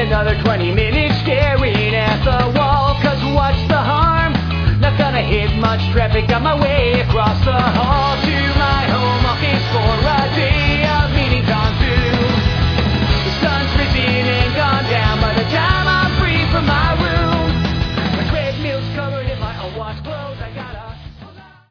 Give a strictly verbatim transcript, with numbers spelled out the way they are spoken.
another twenty minutes staring at the wall. Cause what's the harm? Not gonna hit much traffic on my way across the hall.